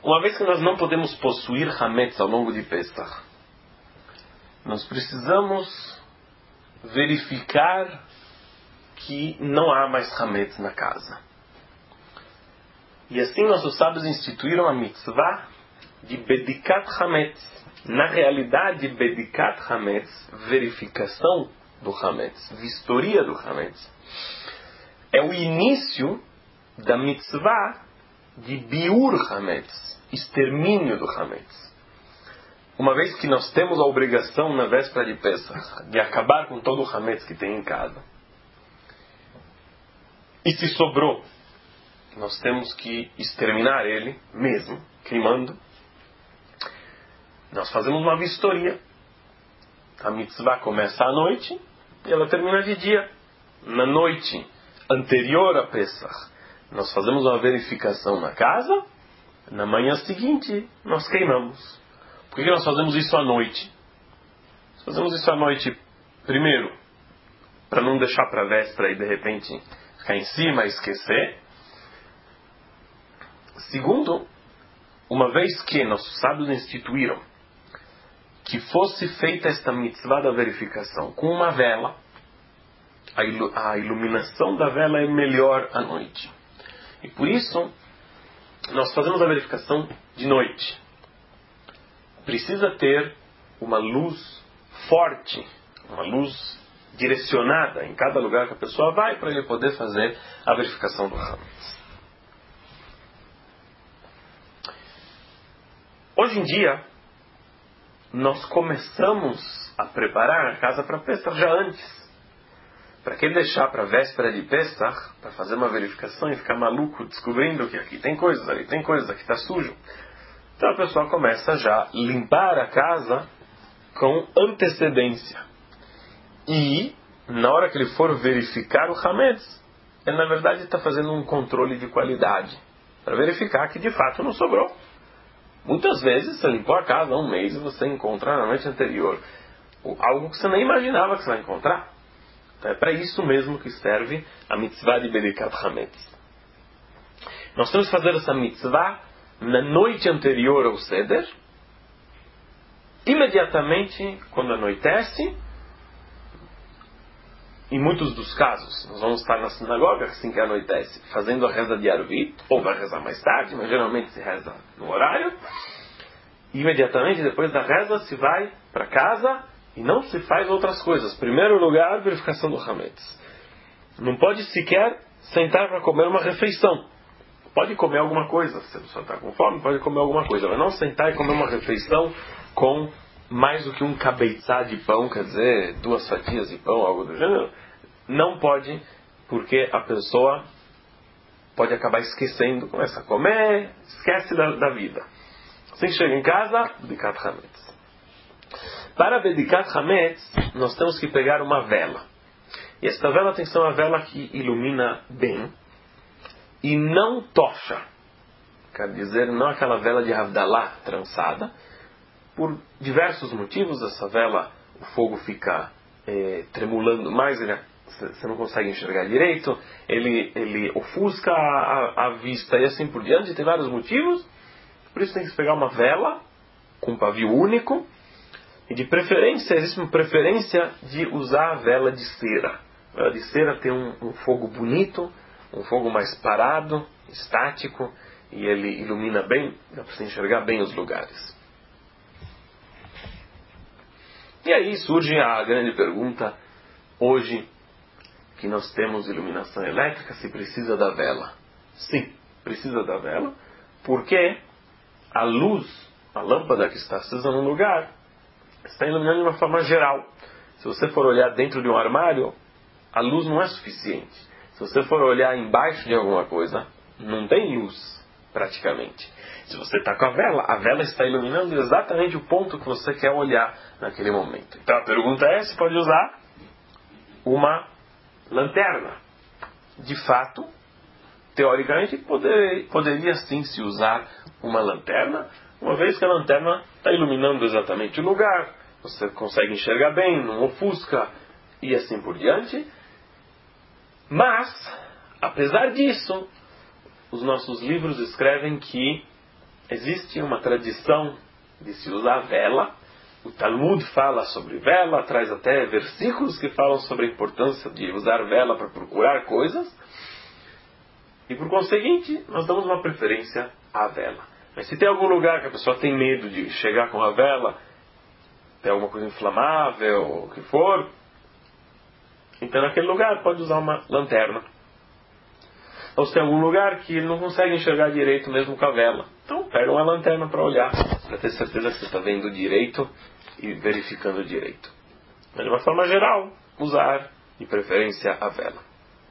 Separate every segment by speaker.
Speaker 1: Uma vez que nós não podemos possuir Hametz ao longo de Pesach, nós precisamos verificar que não há mais Hametz na casa. E assim nossos sábios instituíram a mitzvah de Bedikat Hametz. Na realidade, Bedikat Hametz, verificação do Hametz, vistoria do Hametz, é o início da mitzvah de Biur Hametz, extermínio do Hametz. Uma vez que nós temos a obrigação na véspera de Pesach de acabar com todo o Hametz que tem em casa, e se sobrou, nós temos que exterminar ele mesmo, queimando. Nós fazemos uma vistoria. A mitzvah começa à noite e ela termina de dia. Na noite anterior a Pesach, nós fazemos uma verificação na casa. Na manhã seguinte, nós queimamos. Por que nós fazemos isso à noite? Nós fazemos isso à noite, primeiro, para não deixar para a véspera e de repente ficar em cima e esquecer. Segundo, uma vez que nossos sábios instituíram que fosse feita esta mitzvah da verificação com uma vela, a iluminação da vela é melhor à noite. E por isso, nós fazemos a verificação de noite. Precisa ter uma luz forte, uma luz direcionada em cada lugar que a pessoa vai para ele poder fazer a verificação do Hametz. Hoje em dia, nós começamos a preparar a casa para Pesach já antes. Para que deixar para a véspera de Pesach, para fazer uma verificação e ficar maluco descobrindo que aqui tem coisas, ali tem coisas, aqui está sujo. Então a pessoa começa já a limpar a casa com antecedência. E, na hora que ele for verificar o Hametz, ele na verdade está fazendo um controle de qualidade, para verificar que de fato não sobrou. Muitas vezes você limpou a casa há um mês e você encontra na noite anterior algo que você nem imaginava que você vai encontrar. Então é para isso mesmo que serve a mitzvah de Bedikat Hametz. Nós temos que fazer essa mitzvah na noite anterior ao Seder, imediatamente quando anoitece. Em muitos dos casos, nós vamos estar na sinagoga assim que anoitece, fazendo a reza de Arvit, ou vai rezar mais tarde, mas geralmente se reza no horário. E imediatamente depois da reza se vai para casa e não se faz outras coisas. Primeiro lugar, verificação do Hametz. Não pode sequer sentar para comer uma refeição. Pode comer alguma coisa, se a pessoa está com fome, pode comer alguma coisa, mas não sentar e comer uma refeição com mais do que um cabeçá de pão, quer dizer, 2 fatias de pão, algo do gênero. Não pode, porque a pessoa pode acabar esquecendo, começa a comer, esquece da vida. Assim que chega em casa, Bedikat Hametz. Para Bedikat Hametz, nós temos que pegar uma vela. E esta vela tem que ser uma vela que ilumina bem e não tocha. Quer dizer, não aquela vela de Havdalah trançada. Por diversos motivos, essa vela, o fogo fica tremulando mais, você não consegue enxergar direito, ele ofusca a vista e assim por diante, tem vários motivos. Por isso tem que se pegar uma vela com pavio único, e de preferência, existe uma preferência de usar a vela de cera. A vela de cera tem um fogo bonito, um fogo mais parado, estático, e ele ilumina bem, dá para se enxergar bem os lugares. E aí surge a grande pergunta, hoje que nós temos iluminação elétrica, se precisa da vela? Sim, precisa da vela, porque a luz, a lâmpada que está acesa num lugar, está iluminando de uma forma geral. Se você for olhar dentro de um armário, a luz não é suficiente. Se você for olhar embaixo de alguma coisa, não tem luz, praticamente. Se você está com a vela está iluminando exatamente o ponto que você quer olhar naquele momento. Então a pergunta é se pode usar uma lanterna. De fato, teoricamente, poderia sim se usar uma lanterna, uma vez que a lanterna está iluminando exatamente o lugar, você consegue enxergar bem, não ofusca, e assim por diante. Mas, apesar disso, os nossos livros escrevem que existe uma tradição de se usar vela. O Talmud fala sobre vela, traz até versículos que falam sobre a importância de usar vela para procurar coisas. E por conseguinte, nós damos uma preferência à vela. Mas se tem algum lugar que a pessoa tem medo de chegar com a vela, tem alguma coisa inflamável, ou o que for, então naquele lugar pode usar uma lanterna. Ou se tem algum lugar que ele não consegue enxergar direito mesmo com a vela, então pega uma lanterna para olhar, para ter certeza que você está vendo direito e verificando direito. Mas de uma forma geral, usar de preferência a vela.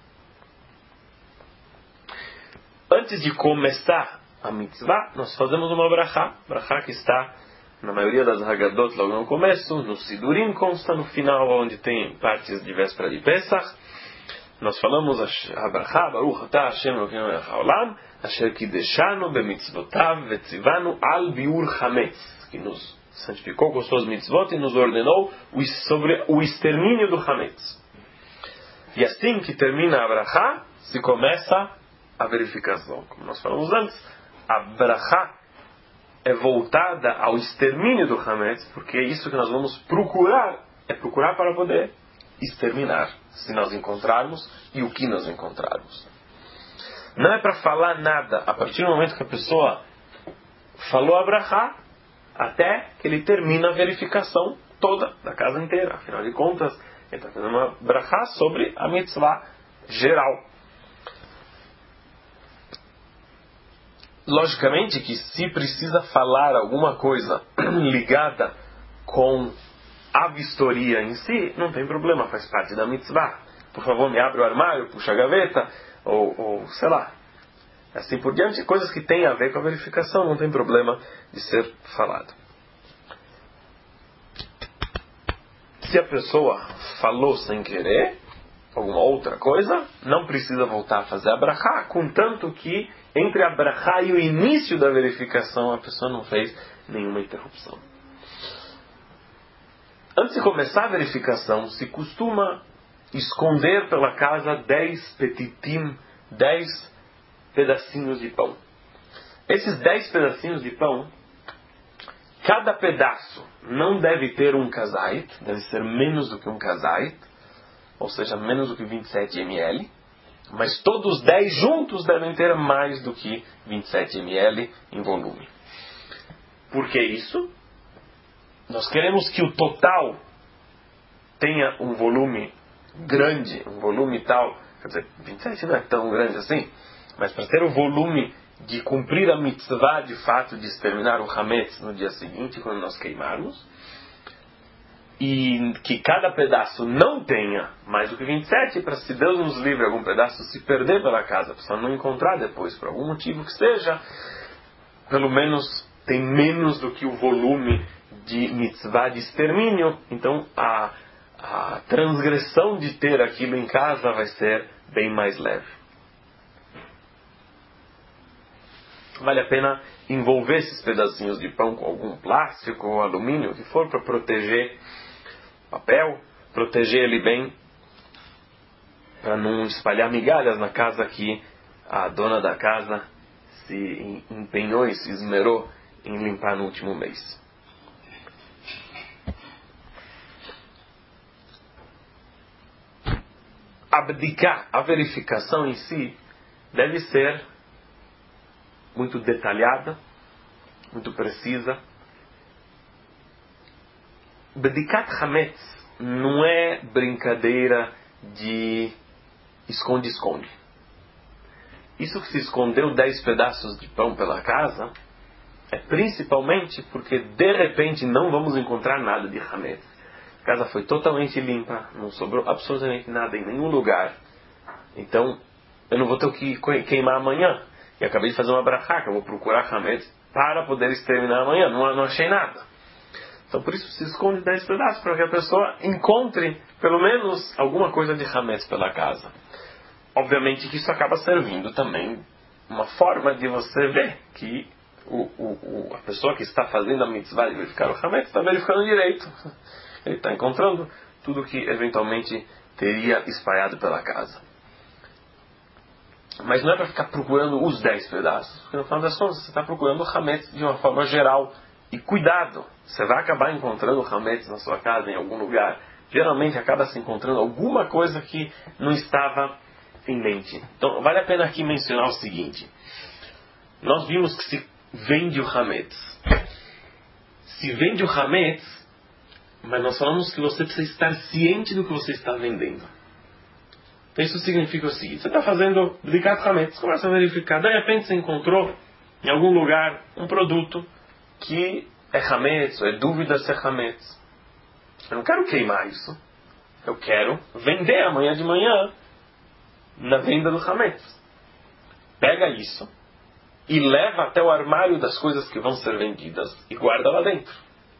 Speaker 1: Antes de começar a mitzvah, nós fazemos uma brachá. Brachá que está na maioria das Haggadot logo no começo, no Sidurim consta no final, onde tem partes de véspera de Pesach. Nós falamos a brachá, Baruch atah Hashem Elokeinu melech haolam, asher kideshanu bemitzvotav vetzivanu al biur chametz, que nos santificou com suas mitzvot e nos ordenou sobre o extermínio do chametz. E assim que termina a brachá, se começa a verificação. Como nós falamos antes, a brachá é voltada ao extermínio do chametz, porque é isso que nós vamos procurar, é procurar para poder exterminar, se nós encontrarmos e o que nós encontrarmos. Não é para falar nada a partir do momento que a pessoa falou a brachá, até que ele termina a verificação toda da casa inteira. Afinal de contas, ele está fazendo uma brachá sobre a mitzvah geral. Logicamente que se precisa falar alguma coisa ligada com a vistoria em si, não tem problema, faz parte da mitzvah. Por favor, me abre o armário, puxa a gaveta, ou sei lá. Assim por diante, coisas que têm a ver com a verificação, não tem problema de ser falado. Se a pessoa falou sem querer alguma outra coisa, não precisa voltar a fazer a brachá, contanto que entre a brachá e o início da verificação a pessoa não fez nenhuma interrupção. Antes de começar a verificação, se costuma esconder pela casa 10 petitim, 10 pedacinhos de pão. Esses 10 pedacinhos de pão, cada pedaço não deve ter um kazait, deve ser menos do que um kazait, ou seja, menos do que 27 ml, mas todos os 10 juntos devem ter mais do que 27 ml em volume. Por que isso? Nós queremos que o total tenha um volume grande, um volume tal, quer dizer, 27 não é tão grande assim, mas para ter o volume de cumprir a mitzvah de fato de exterminar o hametz no dia seguinte, quando nós queimarmos, e que cada pedaço não tenha mais do que 27, para se Deus nos livre algum pedaço se perder pela casa, a pessoa não encontrar depois, por algum motivo que seja, pelo menos tem menos do que o volume de mitzvah de extermínio, então a transgressão de ter aquilo em casa vai ser bem mais leve. Vale a pena envolver esses pedacinhos de pão com algum plástico ou alumínio, o que for, para proteger papel, proteger ele bem, para não espalhar migalhas na casa que a dona da casa se empenhou e se esmerou em limpar no último mês. Abdicar, a verificação em si, deve ser muito detalhada, muito precisa. Bedikat Hametz não é brincadeira de esconde-esconde. Isso que se escondeu 10 pedaços de pão pela casa é principalmente porque de repente não vamos encontrar nada de Hametz. A casa foi totalmente limpa, não sobrou absolutamente nada em nenhum lugar. Então eu não vou ter o que queimar amanhã. E acabei de fazer uma brachá, que eu vou procurar Hametz para poder exterminar amanhã. Não achei nada. Então por isso se esconde 10 pedaços, para que a pessoa encontre pelo menos alguma coisa de Hametz pela casa. Obviamente que isso acaba servindo também uma forma de você ver que a pessoa que está fazendo a mitzvah de verificar o Hametz está verificando direito. Ele está encontrando tudo que eventualmente teria espalhado pela casa. Mas não é para ficar procurando os 10 pedaços. Porque no final das contas você está procurando o Hametz de uma forma geral. E cuidado, você vai acabar encontrando o Hametz na sua casa, em algum lugar. Geralmente acaba se encontrando alguma coisa que não estava em mente. Então vale a pena aqui mencionar o seguinte. Nós vimos que se vende o Hametz. Se vende o Hametz, mas nós falamos que você precisa estar ciente do que você está vendendo. Então isso significa o seguinte. Você está fazendo Bdikat Hametz, começa a verificar. De repente você encontrou em algum lugar um produto que é Hametz, ou é dúvida se é Hametz. Eu não quero queimar isso. Eu quero vender amanhã de manhã na venda do Hametz. Pega isso e leva até o armário das coisas que vão ser vendidas e guarda lá dentro.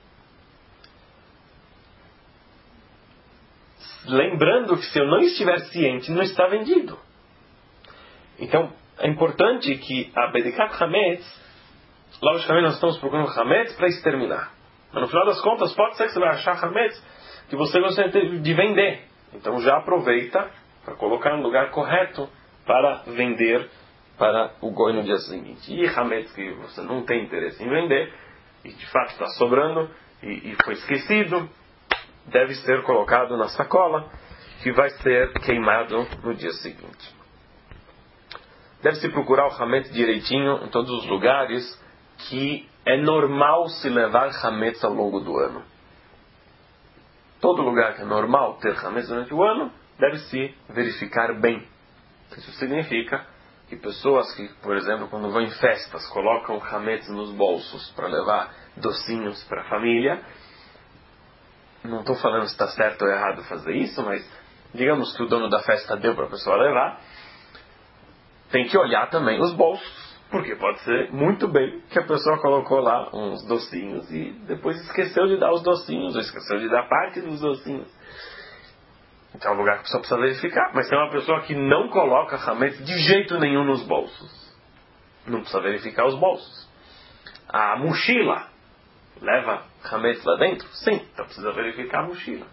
Speaker 1: Lembrando que se eu não estiver ciente, não está vendido. Então, é importante que a Bedikat Hametz, logicamente nós estamos procurando Hametz para exterminar. Mas no final das contas, pode ser que você vai achar Hametz que você gostaria de vender. Então já aproveita para colocar no lugar correto para vender para o Goi no dia seguinte. E Hametz que você não tem interesse em vender, e de fato está sobrando, e foi esquecido, deve ser colocado na sacola, que vai ser queimado no dia seguinte. Deve-se procurar o Hametz direitinho em todos os lugares que é normal se levar Hametz ao longo do ano. Todo lugar que é normal ter Hametz durante o ano, deve-se verificar bem. Isso significa que pessoas que, por exemplo, quando vão em festas, colocam Hametz nos bolsos para levar docinhos para a família. Não estou falando se está certo ou errado fazer isso, mas digamos que o dono da festa deu para a pessoa levar. Tem que olhar também os bolsos. Porque pode ser muito bem que a pessoa colocou lá uns docinhos e depois esqueceu de dar os docinhos, ou esqueceu de dar parte dos docinhos. Então é um lugar que a pessoa precisa verificar. Mas tem uma pessoa que não coloca Hametz de jeito nenhum nos bolsos. Não precisa verificar os bolsos. A mochila leva Hametz lá dentro? Sim, então precisa verificar a mochila.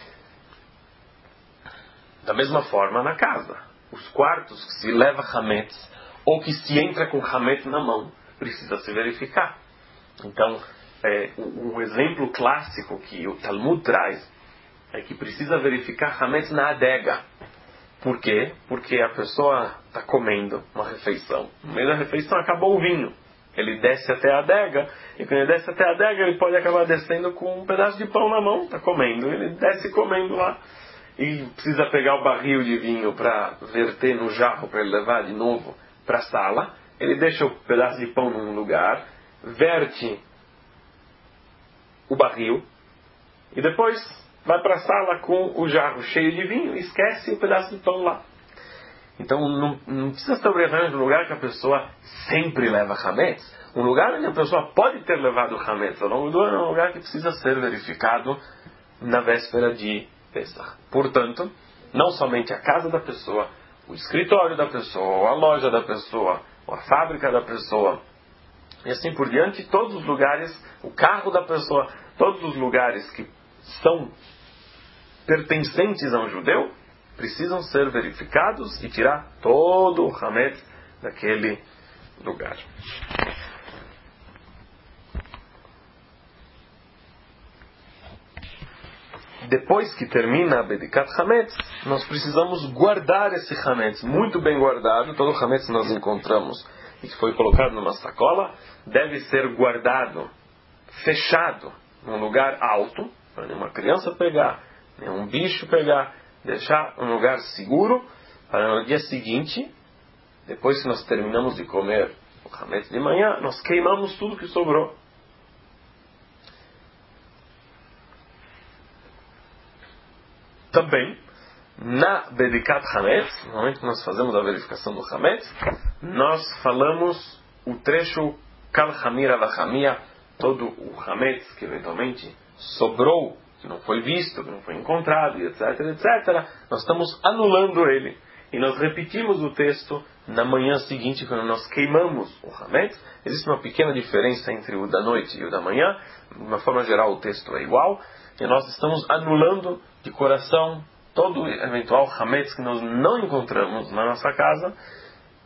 Speaker 1: Da mesma forma na casa. Os quartos que se leva Hametz ou que se entra com Hametz na mão, precisa se verificar. Então, um exemplo clássico que o Talmud traz é que precisa verificar Hametz na adega. Por quê? Porque a pessoa está comendo uma refeição. No meio da refeição acabou o vinho. Ele desce até a adega, e quando ele desce até a adega, ele pode acabar descendo com um pedaço de pão na mão, está comendo. Ele desce comendo lá. E precisa pegar o barril de vinho para verter no jarro, para ele levar de novo para a sala. Ele deixa o pedaço de pão num lugar, verte o barril e depois vai para a sala com o jarro cheio de vinho e esquece o pedaço de pão lá. Então não precisa estar levando um lugar que a pessoa sempre leva Hametz. Um lugar onde a pessoa pode ter levado Hametz ao longo do ano é um lugar que precisa ser verificado na véspera de Pesach. Portanto, não somente a casa da pessoa, o escritório da pessoa, ou a loja da pessoa, ou a fábrica da pessoa, e assim por diante, todos os lugares, o carro da pessoa, todos os lugares que são pertencentes a um judeu, precisam ser verificados e tirar todo o Hametz daquele lugar. Depois que termina a Bedikat Hametz, nós precisamos guardar esse Hametz, muito bem guardado. Todo o Hametz que nós encontramos e que foi colocado numa sacola, deve ser guardado, fechado, num lugar alto, para nenhuma criança pegar, nenhum bicho pegar, deixar um lugar seguro, para no dia seguinte, depois que nós terminamos de comer o Hametz de manhã, nós queimamos tudo que sobrou. Também, na Bedikat Hametz, no momento que nós fazemos a verificação do Hametz, nós falamos o trecho Kal Hamira Vachamia, todo o Hametz que eventualmente sobrou, que não foi visto, que não foi encontrado, etc, etc. Nós estamos anulando ele. E nós repetimos o texto na manhã seguinte, quando nós queimamos o Hametz. Existe uma pequena diferença entre o da noite e o da manhã. De uma forma geral, o texto é igual. E nós estamos anulando de coração todo eventual Hametz que nós não encontramos na nossa casa.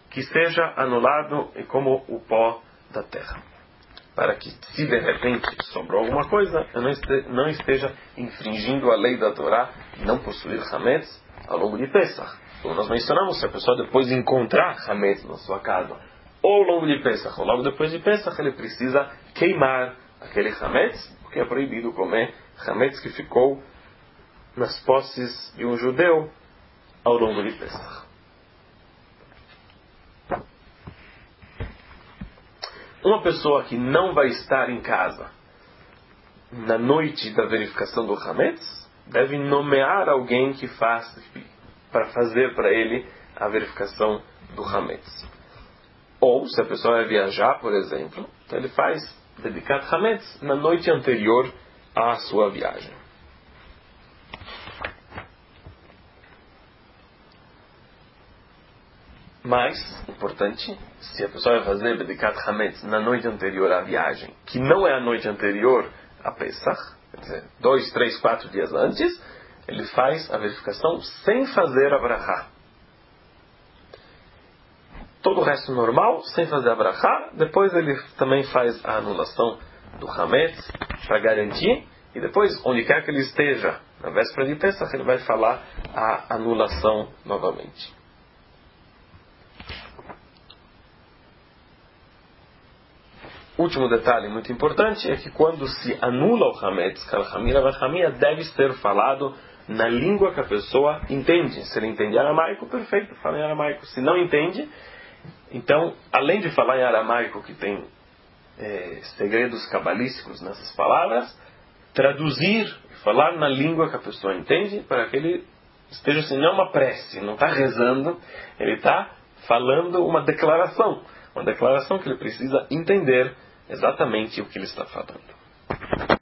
Speaker 1: que seja anulado como o pó da terra. Para que, se de repente sobrou alguma coisa, eu não esteja infringindo a lei da Torá e não possuir Hametz ao longo de Pesach. Como nós mencionamos, se a pessoa depois encontrar Hametz na sua casa, ou ao longo de Pesach, ou logo depois de Pesach, ele precisa queimar aquele Hametz, porque é proibido comer Hametz que ficou nas posses de um judeu ao longo de Pesach. Uma pessoa que não vai estar em casa na noite da verificação do Hametz deve nomear alguém que para fazer para ele a verificação do Hametz. Ou, se a pessoa vai viajar, por exemplo, então ele faz Bedikat Hametz na noite anterior à sua viagem. Mas, importante, se a pessoa vai fazer Bedikat Hametz na noite anterior à viagem, que não é a noite anterior a Pesach, quer dizer, 2, 3, 4 dias antes, ele faz a verificação sem fazer a Brachá. Todo o resto normal, sem fazer a Brachá, depois ele também faz a anulação do Hametz, para garantir, e depois, onde quer que ele esteja, na véspera de Pesach, ele vai falar a anulação novamente. Último detalhe muito importante é que quando se anula o Hametz, Kalhamira Vachamia, deve ser falado na língua que a pessoa entende. Se ele entende aramaico, perfeito, fala em aramaico. Se não entende, então, além de falar em aramaico, que tem segredos cabalísticos nessas palavras, traduzir, falar na língua que a pessoa entende, para que ele esteja assim, não é uma prece, não está rezando, ele está falando uma declaração que ele precisa entender exatamente o que ele está falando.